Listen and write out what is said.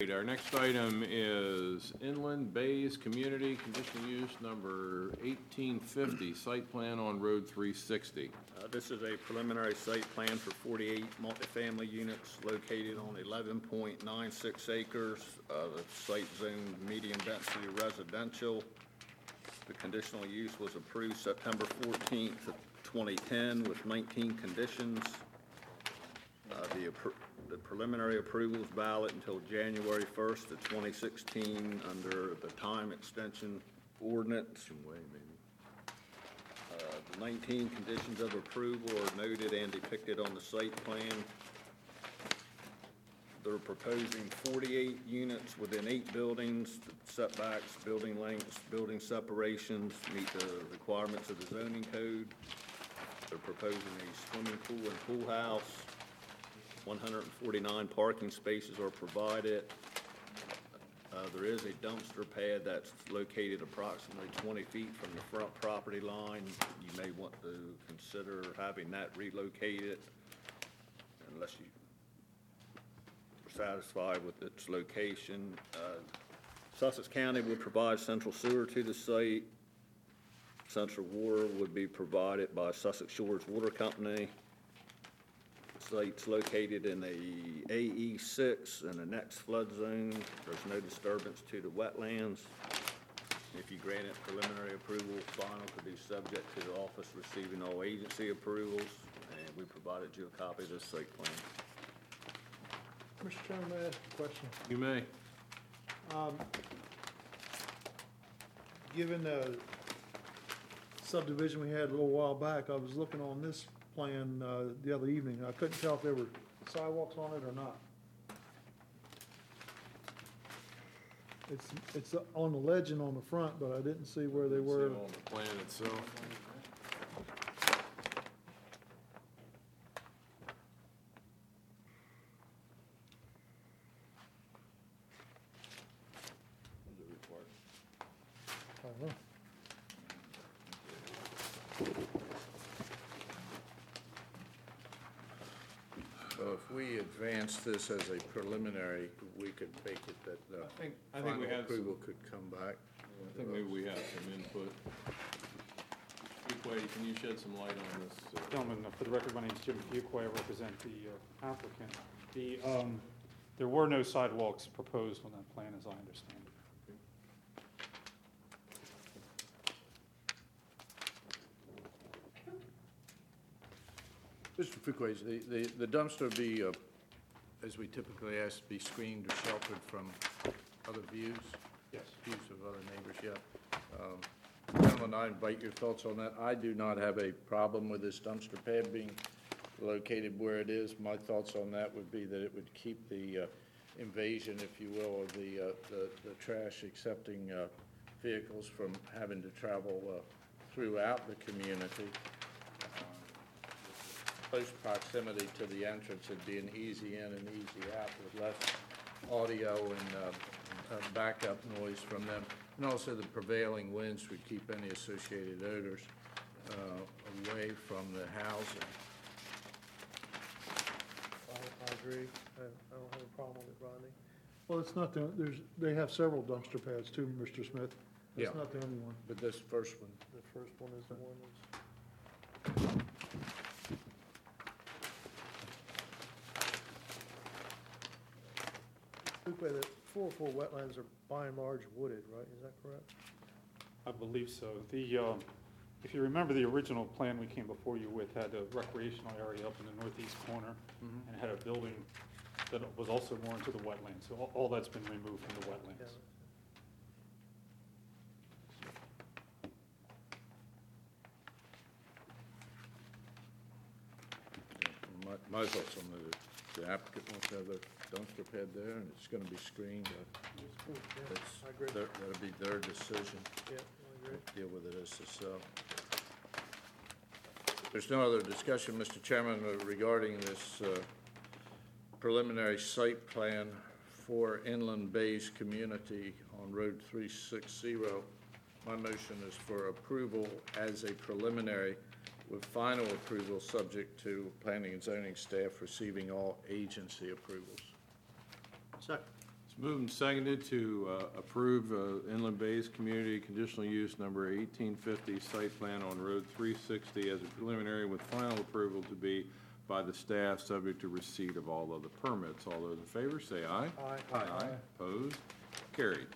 right, our next item is Inland Bays Community Conditional Use number 1850, site plan on Road 360. This is a preliminary site plan for 48 multifamily units located on 11.96 acres. The site zone medium density residential. The conditional use was approved September 14th of 2010 with 19 conditions. The preliminary approval is valid until January 1st of 2016 under the time extension ordinance. The 19 conditions of approval are noted and depicted on the site plan. They're proposing 48 units within 8 buildings. The setbacks, building lengths, building separations meet the requirements of the zoning code. They're proposing a swimming pool and pool house. 149 parking spaces are provided. There is a dumpster pad that's located approximately 20 feet from the front property line. You may want to consider having that relocated unless you are satisfied with its location. Sussex County would provide central sewer to the site. Central water would be provided by Sussex Shores Water Company. Site's located in a AE6 in the next flood zone. There's no disturbance to the wetlands. If you grant it preliminary approval, final could be subject to the office receiving all agency approvals, and we provided you a copy of this site plan. Mr. Chairman, may I ask a question? You may. Given the subdivision we had a little while back, I was looking on this plan the other evening. I couldn't tell if there were sidewalks on it or not. It's on the legend on the front, but I didn't see where they were. On the plan itself. I don't know. So if we advance this as a preliminary, we could make it that the I think we final have approval could come back. I think maybe we have some input. Fuquay, can you shed some light on this? Gentlemen, for the record, my name is Jim Fuquay. I represent the applicant. There were no sidewalks proposed on that plan, as I understand it. Mr. Fuquay, the dumpster be, as we typically ask, be screened or sheltered from other views? Yes. Views of other neighbors, yeah. Gentlemen, I invite your thoughts on that. I do not have a problem with this dumpster pad being located where it is. My thoughts on that would be that it would keep the invasion, if you will, of the trash accepting vehicles from having to travel throughout the community. Close proximity to the entrance would be an easy in and easy out with less audio and backup noise from them. And also the prevailing winds would keep any associated odors away from the housing. I agree. I don't have a problem with it, Rodney. Well, it's not they have several dumpster pads too, Mr. Smith. It's Yeah. not the only one. But this first one, The first one is the one that's. The 404 wetlands are by and large wooded, right? Is that correct? I believe so. If you remember, the original plan we came before you with had a recreational area up in the northeast corner and had a building that was also more into the wetlands. So all that's been removed from the wetlands. my thoughts on the applicant wants to have a dumpster pad there, and it's going to be screened. I agree. That'll be their decision. Yeah, I agree. Deal with it as they sell. There's no other discussion, Mr. Chairman, regarding this preliminary site plan for Inland Bays Community on Road 360. My motion is for approval as a preliminary with final approval subject to planning and zoning staff receiving all agency approvals. Second. It's Moved and seconded to approve Inland Bays Community Conditional Use Number 1850 Site Plan on Road 360 as a preliminary with final approval to be by the staff, subject to receipt of all other permits. All those in favor, say aye. Aye. Opposed? Carried.